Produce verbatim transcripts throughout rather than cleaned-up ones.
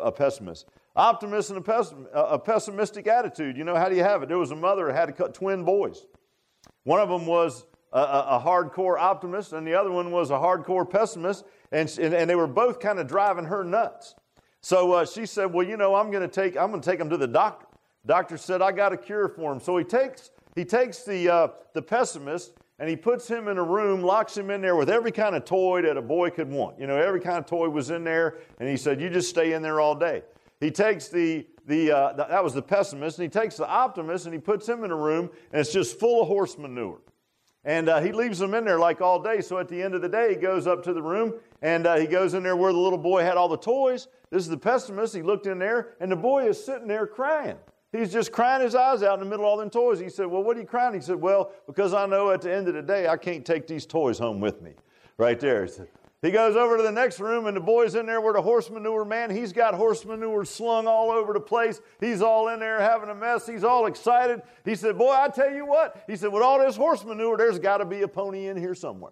a pessimist. Optimist and a, pessim, a pessimistic attitude. You know, how do you have it? There was a mother who had to cut twin boys. One of them was a, a, a hardcore optimist, and the other one was a hardcore pessimist, and, and, and they were both kind of driving her nuts. So uh, she said, well, you know, I'm going to take I'm going to take him to the doctor. Doctor said, I got a cure for him. So he takes he takes the uh, the pessimist, and he puts him in a room, locks him in there with every kind of toy that a boy could want. You know, every kind of toy was in there, and he said, you just stay in there all day. He takes the, the, uh, the that was the pessimist, and he takes the optimist, and he puts him in a room, and it's just full of horse manure. And uh, he leaves them in there like all day, so at the end of the day, he goes up to the room, and uh, he goes in there where the little boy had all the toys. This is the pessimist. He looked in there, and the boy is sitting there crying. He's just crying his eyes out in the middle of all them toys. He said, well, what are you crying? He said, well, because I know at the end of the day, I can't take these toys home with me. Right there. He said, he goes over to the next room, and the boy's in there with a horse manure man. He's got horse manure slung all over the place. He's all in there having a mess. He's all excited. He said, boy, I tell you what. He said, with all this horse manure, there's got to be a pony in here somewhere.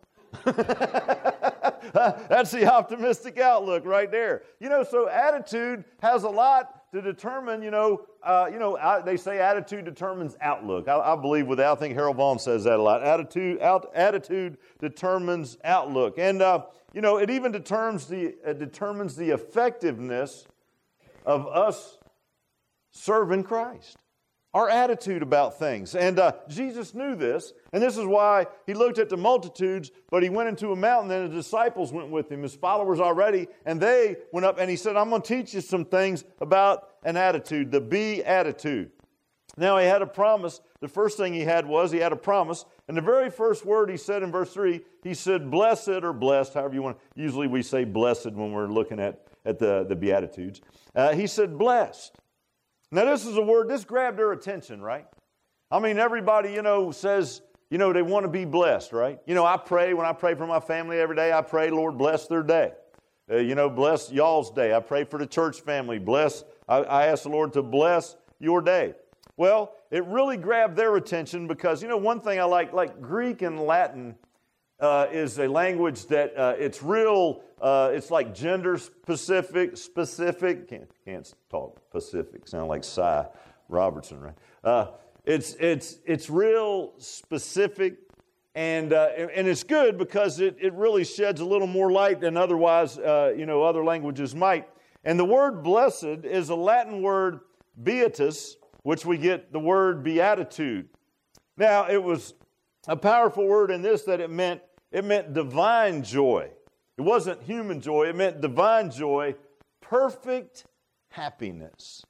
That's the optimistic outlook right there. You know, so attitude has a lot to determine, you know, uh, you know, I, they say attitude determines outlook. I, I believe with that. I think Harold Vaughn says that a lot. Attitude, out, attitude determines outlook. And, uh, you know, it even determines the, it determines the effectiveness of us serving Christ. Our attitude about things. And uh, Jesus knew this, and this is why he looked at the multitudes, but he went into a mountain, and the disciples went with him, his followers already, and they went up, and he said, I'm going to teach you some things about an attitude, the be attitude. Now, he had a promise. The first thing he had was he had a promise, and the very first word he said in verse three, he said, blessed or blessed, however you want. Usually we say blessed when we're looking at, at the, the Beatitudes. Uh, he said, blessed. Now, this is a word, this grabbed their attention, right? I mean, everybody, you know, says, you know, they want to be blessed, right? You know, I pray, when I pray for my family every day, I pray, Lord, bless their day. Uh, you know, bless y'all's day. I pray for the church family. Bless, I, I ask the Lord to bless your day. Well, it really grabbed their attention because, you know, one thing I like, like Greek and Latin uh, is a language that uh, it's real, uh, it's like gender specific, specific, can't, can't talk Pacific, sound like Cy Robertson, right? Uh, it's, it's, it's real specific, and, uh, and it's good because it, it really sheds a little more light than otherwise, uh, you know, other languages might. And the word blessed is a Latin word beatus, which we get the word beatitude. Now, it was a powerful word in this that it meant it meant divine joy. It wasn't human joy. It meant divine joy, perfect happiness.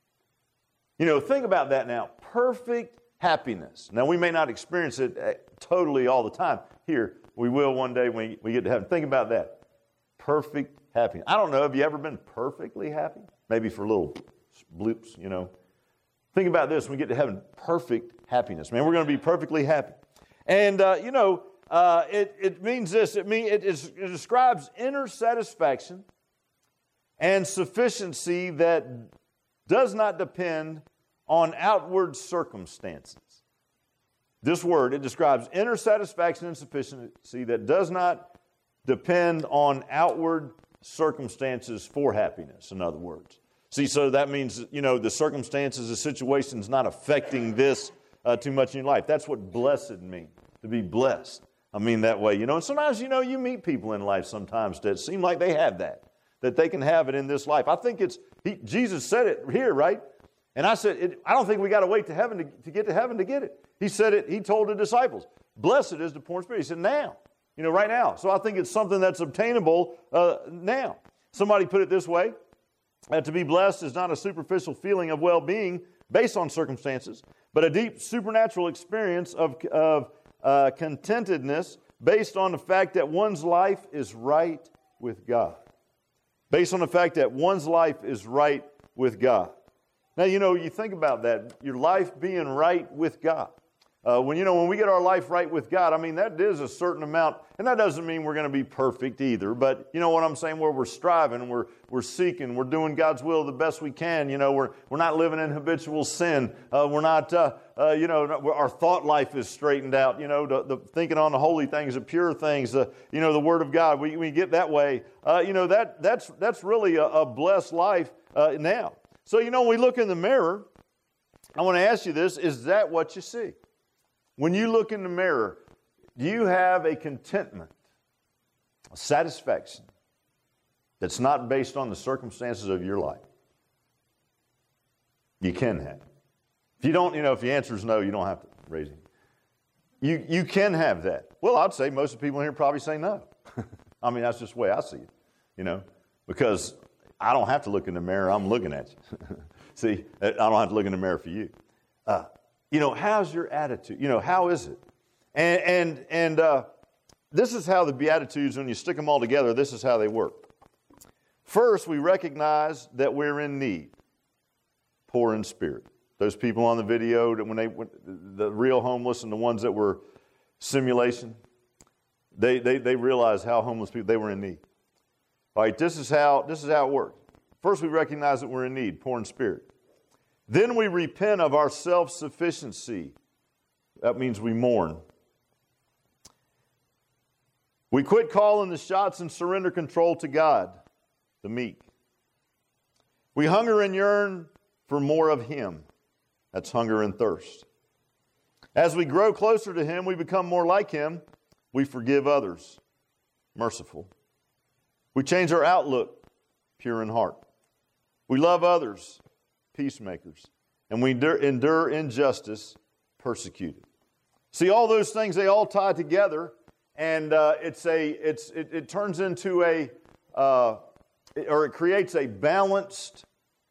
You know, think about that now. Perfect happiness. Now, we may not experience it totally all the time. Here, we will one day when we get to heaven. Think about that. Perfect happiness. I don't know, have you ever been perfectly happy? Maybe for little bloops, you know. Think about this when we get to heaven. Perfect happiness. Man, we're going to be perfectly happy. And, uh, you know, uh, it, it means this. It, mean, it, is, it describes inner satisfaction and sufficiency that does not depend on outward circumstances. This word, it describes inner satisfaction and sufficiency that does not depend on outward circumstances for happiness, in other words. See, so that means, you know, the circumstances, the situation's not affecting this uh, too much in your life. That's what blessed means, to be blessed. I mean that way, you know. And sometimes, you know, you meet people in life sometimes that seem like they have that, that they can have it in this life. I think it's, he, Jesus said it here, right? And I said, it, I don't think we got to wait to heaven to, to get to heaven to get it. He said it, he told the disciples, blessed is the poor in spirit. He said, now, you know, right now. So I think it's something that's obtainable uh, now. Somebody put it this way. Uh, to be blessed is not a superficial feeling of well-being based on circumstances, but a deep supernatural experience of, of uh, contentedness based on the fact that one's life is right with God. Based on the fact that one's life is right with God. Now, you know, you think about that, your life being right with God. Uh, when, you know, when we get our life right with God, I mean, that is a certain amount, and that doesn't mean we're going to be perfect either, but you know what I'm saying, where we're striving, we're we're seeking, we're doing God's will the best we can, you know, we're we're not living in habitual sin, uh, we're not, uh, uh, you know, our thought life is straightened out, you know, the, the thinking on the holy things, the pure things, uh, you know, the Word of God. We, we get that way. Uh, you know, that that's that's really a, a blessed life uh, now. So, you know, when we look in the mirror, I want to ask you this, is that what you see? When you look in the mirror, do you have a contentment, a satisfaction that's not based on the circumstances of your life? You can have. If you don't, you know, if the answer is no, you don't have to raise it. You, you can have that. Well, I'd say most of the people here probably say no. I mean, that's just the way I see it, you know, because I don't have to look in the mirror. I'm looking at you. See, I don't have to look in the mirror for you. Uh, you know, how's your attitude? You know, how is it? And and and uh, this is how the Beatitudes, when you stick them all together, this is how they work. First, we recognize that we're in need. Poor in spirit. Those people on the video, that when they the real homeless and the ones that were simulation, they they they realized how homeless people, they were in need. All right, this is how this is how it works. First, we recognize that we're in need, poor in spirit. Then we repent of our self-sufficiency. That means we mourn. We quit calling the shots and surrender control to God, the meek. We hunger and yearn for more of Him. That's hunger and thirst. As we grow closer to Him, we become more like Him. We forgive others, merciful. We change our outlook, pure in heart. We love others, peacemakers. And we endure, endure injustice, persecuted. See, all those things, they all tie together, and uh, it's a it's it, it turns into a uh, or it creates a balanced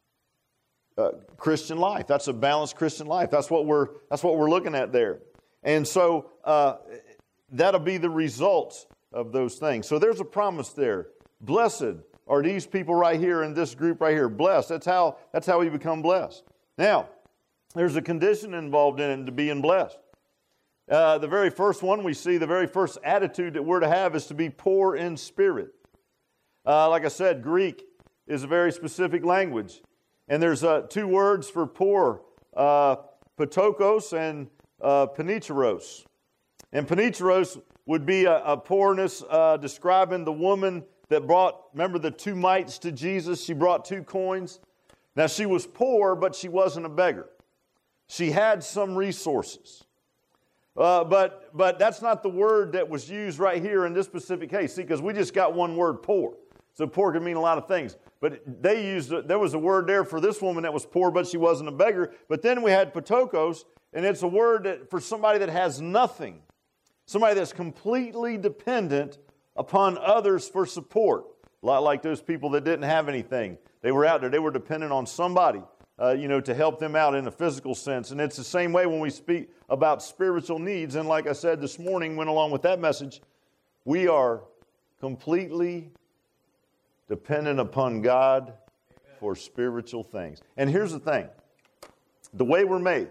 Uh, Christian life. That's a balanced Christian life. That's what we're that's what we're looking at there. And so uh, that'll be the results of those things. So there's a promise there. Blessed are these people right here in this group right here. Blessed. That's how that's how we become blessed. Now, there's a condition involved in it to being blessed. Uh, the very first one we see, the very first attitude that we're to have is to be poor in spirit. Uh, like I said, Greek is a very specific language. And there's uh, two words for poor, uh, patokos and uh, penicheros. And penicheros would be a, a poorness uh, describing the woman that brought, remember the two mites to Jesus? She brought two coins. Now she was poor, but she wasn't a beggar. She had some resources. Uh, but, but that's not the word that was used right here in this specific case. See, because we just got one word, poor. So poor can mean a lot of things. But they used, there was a word there for this woman that was poor, but she wasn't a beggar. But then we had patokos, and it's a word that, for somebody that has nothing. Somebody that's completely dependent upon others for support. A lot like those people that didn't have anything. They were out there, they were dependent on somebody, uh, you know, to help them out in a physical sense. And it's the same way when we speak about spiritual needs. And like I said this morning, went along with that message, we are completely dependent upon God for spiritual things. And here's the thing. The way we're made.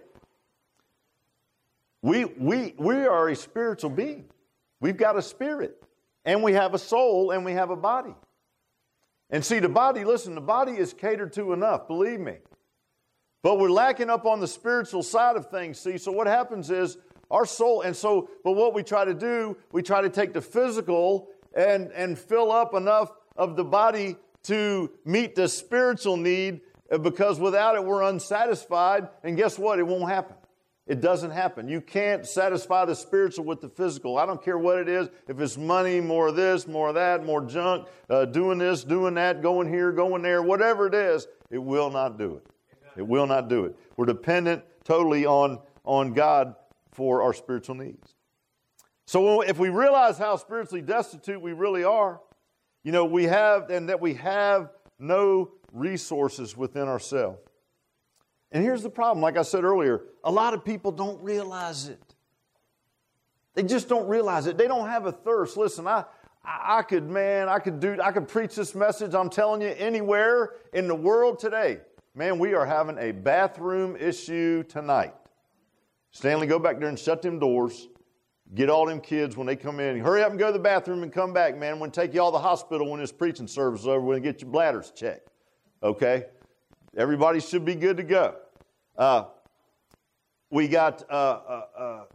We, we, we are a spiritual being. We've got a spirit. And we have a soul and we have a body. And see, the body, listen, the body is catered to enough, believe me. But we're lacking up on the spiritual side of things, see. So what happens is our soul, and so, but what we try to do, we try to take the physical and, and fill up enough of the body to meet the spiritual need, because without it we're unsatisfied, and guess what? It won't happen. It doesn't happen. You can't satisfy the spiritual with the physical. I don't care what it is. If it's money, more of this, more of that, more junk, uh, doing this, doing that, going here, going there, whatever it is, it will not do it. It will not do it. We're dependent totally on, on God for our spiritual needs. So if we realize how spiritually destitute we really are, you know, we have, and that we have no resources within ourselves. And here's the problem, like I said earlier, a lot of people don't realize it. They just don't realize it. They don't have a thirst. Listen, I, I could, man, I could do, I could preach this message, I'm telling you, anywhere in the world today. Man, we are having a bathroom issue tonight. Stanley, go back there and shut them doors. Get all them kids when they come in. Hurry up and go to the bathroom and come back, man. We're going to take you all to the hospital when this preaching service is over. We're going to get your bladders checked. Okay? Everybody should be good to go. Uh, we got uh, uh, uh,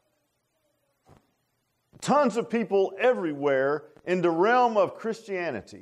tons of people everywhere in the realm of Christianity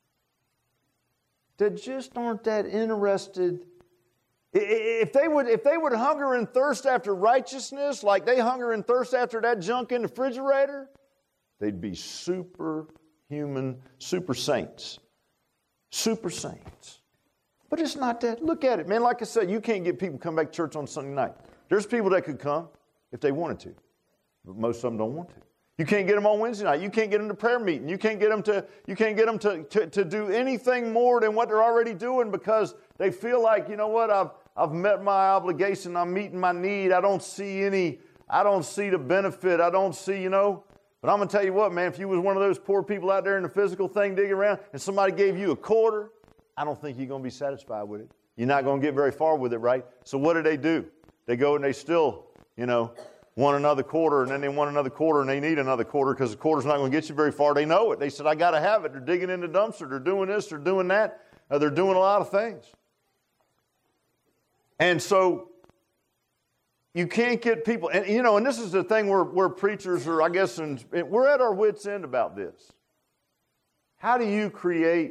that just aren't that interested. If they would, if they would hunger and thirst after righteousness, like they hunger and thirst after that junk in the refrigerator, they'd be superhuman, super saints. Super saints. But it's not that. Look at it, man. Like I said, you can't get people to come back to church on Sunday night. There's people that could come if they wanted to, but most of them don't want to. You can't get them on Wednesday night. You can't get them to prayer meeting. You can't get them to, you can't get them to, to, to do anything more than what they're already doing because they feel like, you know what, I've, I've met my obligation. I'm meeting my need. I don't see any, I don't see the benefit. I don't see, you know. But I'm going to tell you what, man, if you was one of those poor people out there in the physical thing digging around and somebody gave you a quarter, I don't think you're going to be satisfied with it. You're not going to get very far with it, right? So what do they do? They go and they still, you know, want another quarter, and then they want another quarter, and they need another quarter because the quarter's not going to get you very far. They know it. They said, I got to have it. They're digging in the dumpster. They're doing this. They're doing that. Uh, they're doing a lot of things. And so you can't get people, and you know, and this is the thing where, where preachers are, I guess, and we're at our wits' end about this. How do you create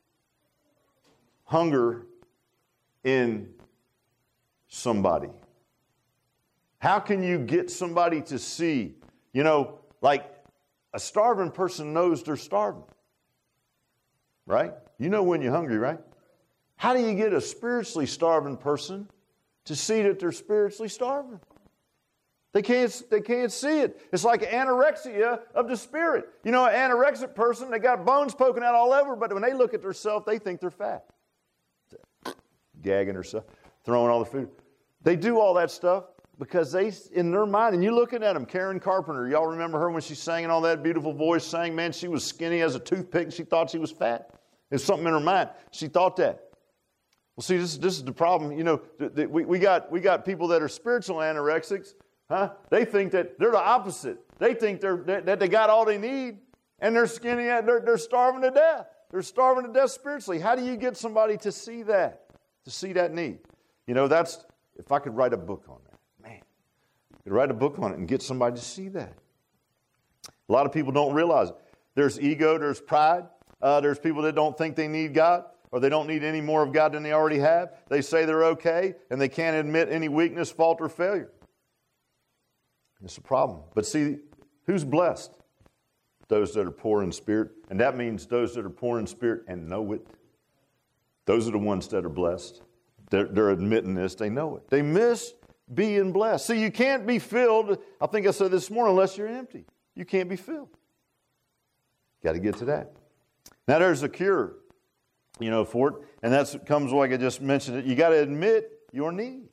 hunger in somebody? How can you get somebody to see, you know, like a starving person knows they're starving, right? You know when you're hungry, right? How do you get a spiritually starving person to see that they're spiritually starving? They can't, they can't see it. It's like anorexia of the spirit. You know, an anorexic person, they got bones poking out all over, but when they look at themselves, they think they're fat. Gagging herself, throwing all the food. They do all that stuff because they, in their mind, and you're looking at them, Karen Carpenter, y'all remember her when she sang in all that beautiful voice, sang, man, she was skinny as a toothpick and she thought she was fat. There's something in her mind. She thought that. Well, see, this, this is the problem. You know, th- th- we, we, got, we got people that are spiritual anorexics. Huh? They think that they're the opposite. They think they're, that, that they got all they need and they're skinny, they're, they're starving to death. They're starving to death spiritually. How do you get somebody to see that? To see that need? You know, that's, if I could write a book on that, man, I could write a book on it and get somebody to see that. A lot of people don't realize it. There's ego, there's pride. Uh, there's people that don't think they need God or they don't need any more of God than they already have. They say they're okay and they can't admit any weakness, fault, or failure. It's a problem. But see, who's blessed? Those that are poor in spirit. And that means those that are poor in spirit and know it. Those are the ones that are blessed. They're, they're admitting this. They know it. They miss being blessed. See, you can't be filled, I think I said this morning, unless you're empty. You can't be filled. Got to get to that. Now, there's a cure, you know, for it. And that comes like I just mentioned it. You got to admit your need.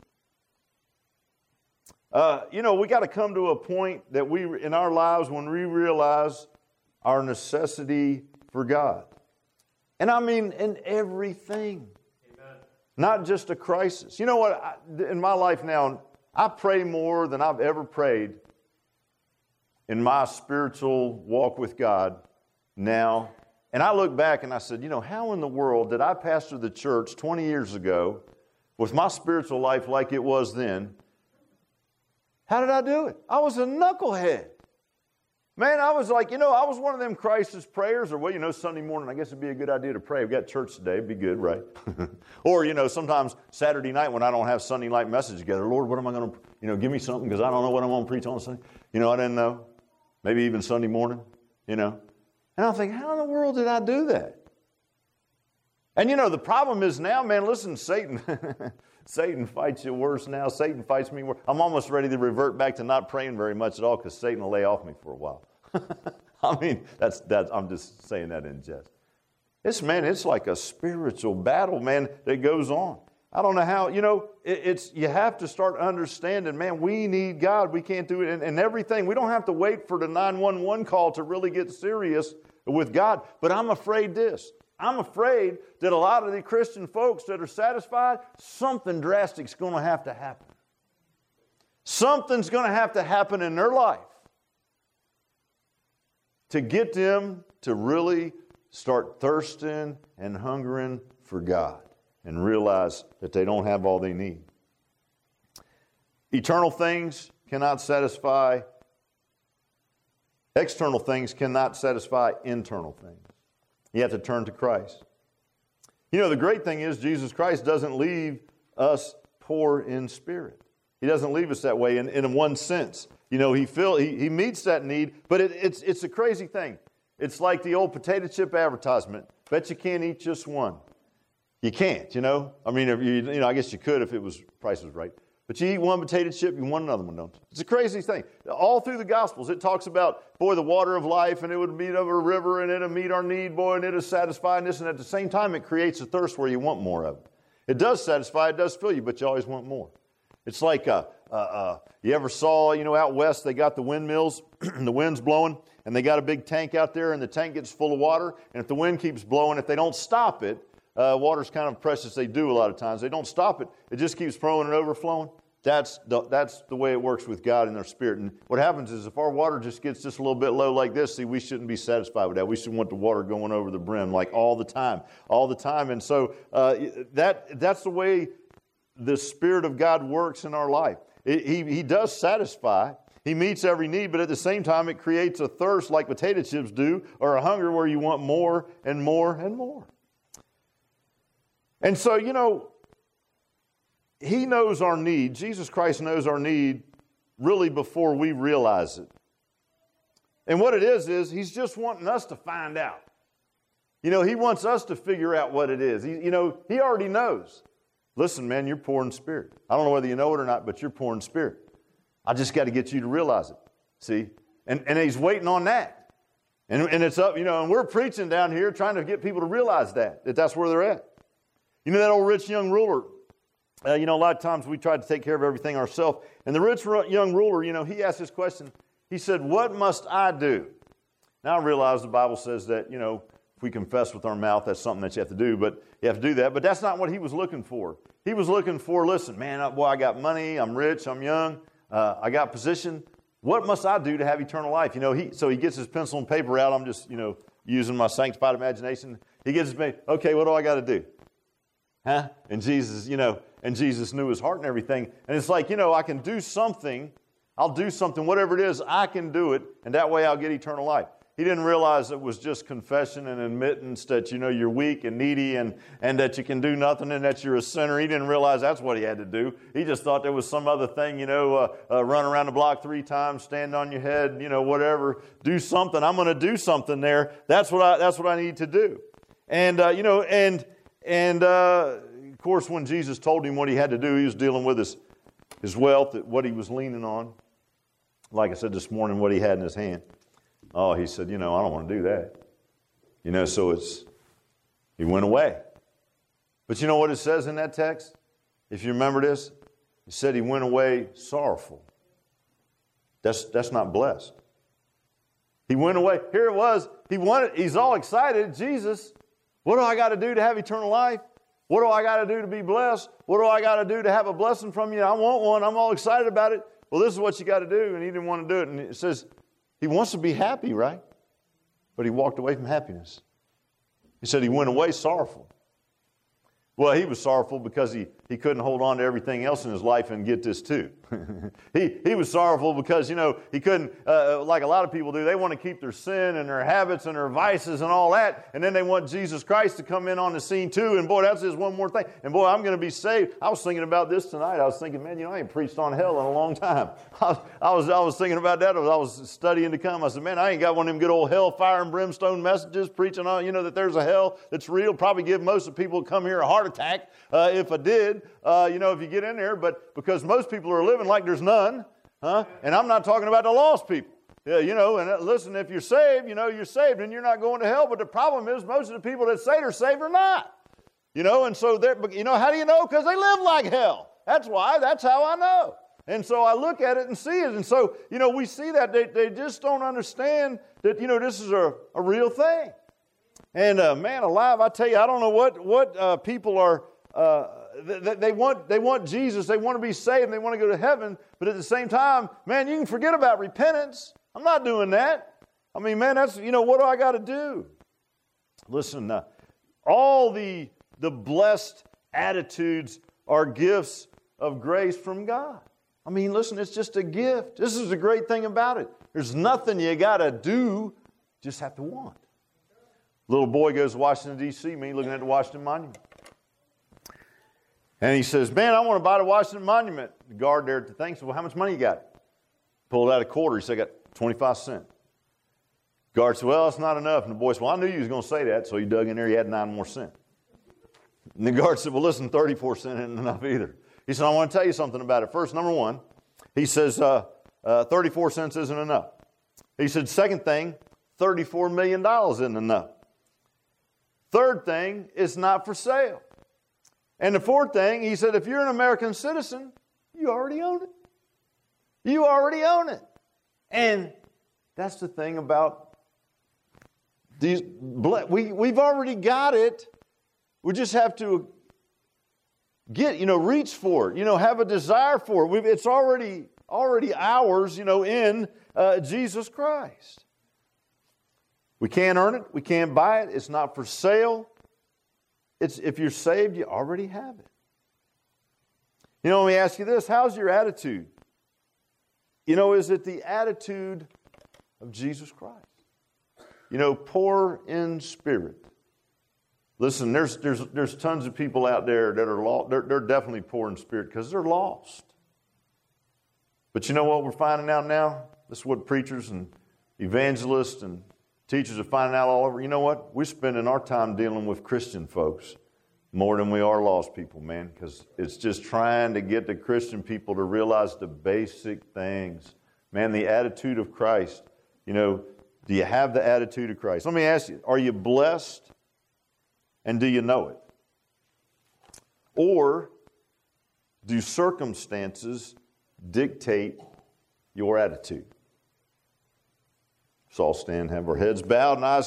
Uh, you know, we got to come to a point that we, in our lives, when we realize our necessity for God. And I mean in everything. Amen. Not just a crisis. You know what? I, in my life now, I pray more than I've ever prayed in my spiritual walk with God now. And I look back and I said, you know, how in the world did I pastor the church twenty years ago with my spiritual life like it was then? How did I do it? I was a knucklehead. Man, I was like, you know, I was one of them crisis prayers, or, well, you know, Sunday morning, I guess it'd be a good idea to pray. We've got church today. It'd be good, right? Or, you know, sometimes Saturday night when I don't have Sunday night message together, Lord, what am I going to, you know, give me something because I don't know what I'm going to preach on Sunday. You know, I didn't know. Maybe even Sunday morning, you know. And I think, how in the world did I do that? And, you know, the problem is now, man, listen, Satan, Satan fights you worse now. Satan fights me worse. I'm almost ready to revert back to not praying very much at all because Satan will lay off me for a while. I mean, that's, that's, I'm just saying that in jest. It's, man, it's like a spiritual battle, man, that goes on. I don't know how, you know, it, it's, you have to start understanding, man, we need God. We can't do it in, in everything. We don't have to wait for the nine one one call to really get serious with God. But I'm afraid this. I'm afraid that a lot of the Christian folks that are satisfied, something drastic is going to have to happen. Something's going to have to happen in their life to get them to really start thirsting and hungering for God and realize that they don't have all they need. Eternal things cannot satisfy. External things cannot satisfy internal things. You have to turn to Christ. You know, the great thing is Jesus Christ doesn't leave us poor in spirit. He doesn't leave us that way in, in one sense. You know, he, fill, he, he meets that need, but it, it's, it's a crazy thing. It's like the old potato chip advertisement. Bet you can't eat just one. You can't, you know. I mean, if you, you know, I guess you could if it was price was right. But you eat one potato chip, you want another one, don't you? It's a crazy thing. All through the Gospels, it talks about, boy, the water of life, and it would meet over a river, and it'll meet our need, boy, and it'll satisfy this. And at the same time, it creates a thirst where you want more of it. It does satisfy, it does fill you, but you always want more. It's like, uh, uh, uh, you ever saw, you know, out west, they got the windmills, and the wind's blowing, and they got a big tank out there, and the tank gets full of water, and if the wind keeps blowing, if they don't stop it, uh, water's kind of precious, they do a lot of times. They don't stop it, it just keeps flowing and overflowing. That's the, that's the way it works with God and our spirit. And what happens is if our water just gets just a little bit low like this, see, we shouldn't be satisfied with that. We should want the water going over the brim like all the time, all the time. And so uh, that that's the way the Spirit of God works in our life. It, he, he does satisfy. He meets every need, but at the same time, it creates a thirst like potato chips do, or a hunger where you want more and more and more. And so, you know, He knows our need. Jesus Christ knows our need really before we realize it. And what it is, is He's just wanting us to find out. You know, He wants us to figure out what it is. He, you know, He already knows. Listen, man, you're poor in spirit. I don't know whether you know it or not, but you're poor in spirit. I just got to get you to realize it. See? And, and He's waiting on that. And, and it's up, you know, and we're preaching down here trying to get people to realize that, that that's where they're at. You know that old rich young ruler? Uh, you know, a lot of times we try to take care of everything ourselves. And the rich young ruler, you know, he asked this question. He said, what must I do? Now I realize the Bible says that, you know, if we confess with our mouth, that's something that you have to do. But you have to do that. But that's not what he was looking for. He was looking for, listen, man, boy, I got money. I'm rich. I'm young. Uh, I got position. What must I do to have eternal life? You know, he so he gets his pencil and paper out. I'm just, you know, using my sanctified imagination. He gets his paper. Okay, what do I got to do? Huh? And Jesus, you know, and Jesus knew his heart and everything. And it's like, you know, I can do something. I'll do something, whatever it is, I can do it. And that way I'll get eternal life. He didn't realize it was just confession and admittance that, you know, you're weak and needy and, and that you can do nothing and that you're a sinner. He didn't realize that's what he had to do. He just thought there was some other thing, you know, uh, uh, run around the block three times, stand on your head, you know, whatever, do something. I'm going to do something there. That's what I, that's what I need to do. And, uh, you know, and, and, uh, of course, when Jesus told him what he had to do, he was dealing with his, his wealth, what he was leaning on. Like I said this morning, what he had in his hand. Oh, he said, you know, I don't want to do that. You know, so it's, he went away. But you know what it says in that text? If you remember this, it said he went away sorrowful. That's, that's not blessed. He went away. Here it was. He wanted, he's all excited. Jesus, what do I got to do to have eternal life? What do I got to do to be blessed? What do I got to do to have a blessing from you? I want one. I'm all excited about it. Well, this is what you got to do. And he didn't want to do it. And it says, he wants to be happy, right? But he walked away from happiness. He said he went away sorrowful. Well, he was sorrowful because he, he couldn't hold on to everything else in his life and get this too. he, he was sorrowful because, you know, he couldn't, uh, like a lot of people do, they want to keep their sin and their habits and their vices and all that, and then they want Jesus Christ to come in on the scene too, and boy, that's just one more thing. And boy, I'm going to be saved. I was thinking about this tonight. I was thinking, man, you know, I ain't preached on hell in a long time. I was, I was, I was thinking about that as I was studying to come. I said, man, I ain't got one of them good old hell, fire, and brimstone messages preaching on, you know, that there's a hell that's real. Probably give most of the people who come here a heart attack uh, if I did, uh, you know, if you get in there. But because most people are living like there's none, huh? And I'm not talking about the lost people. Yeah, you know, and listen, if you're saved, you know, you're saved and you're not going to hell. But the problem is most of the people that say they're saved are not. You know, and so they're, you know, how do you know? Because they live like hell. That's why. That's how I know. And so I look at it and see it. And so, you know, we see that they, they just don't understand that, you know, this is a, a real thing. And uh, man alive, I tell you, I don't know what, what uh, people are, uh, they, they want they want Jesus, they want to be saved, and they want to go to heaven, but at the same time, man, you can forget about repentance. I'm not doing that. I mean, man, that's, you know, what do I got to do? Listen, uh, all the, the blessed attitudes are gifts of grace from God. I mean, listen, it's just a gift. This is the great thing about it. There's nothing you got to do, just have to want. Little boy goes to Washington, D C, me looking at the Washington Monument. And he says, man, I want to buy the Washington Monument. The guard there at the thing said, well, how much money you got? Pulled out a quarter. He said, I got twenty-five cents. Guard said, well, it's not enough. And the boy said, well, I knew you was going to say that. So he dug in there. He had nine more cents. And the guard said, well, listen, thirty-four cents isn't enough either. He said, I want to tell you something about it. First, number one, he says, uh, uh, thirty-four cents isn't enough. He said, second thing, thirty-four million dollars isn't enough. Third thing, it's not for sale. And the fourth thing, he said, if you're an American citizen, you already own it. You already own it. And that's the thing about these. We, we've already got it. We just have to get, you know, reach for it, you know, have a desire for it. We've, it's already, already ours, you know, in uh, Jesus Christ. We can't earn it. We can't buy it. It's not for sale. It's, if you're saved, you already have it. You know, let me ask you this. How's your attitude? You know, is it the attitude of Jesus Christ? You know, poor in spirit. Listen, there's there's there's tons of people out there that are lost. They're, they're definitely poor in spirit because they're lost. But you know what we're finding out now? This is what preachers and evangelists and teachers are finding out all over. You know what? We're spending our time dealing with Christian folks more than we are lost people, man, because it's just trying to get the Christian people to realize the basic things. Man, the attitude of Christ. You know, do you have the attitude of Christ? Let me ask you, are you blessed and do you know it? Or do circumstances dictate your attitude? So all stand, have our heads bowed and eyes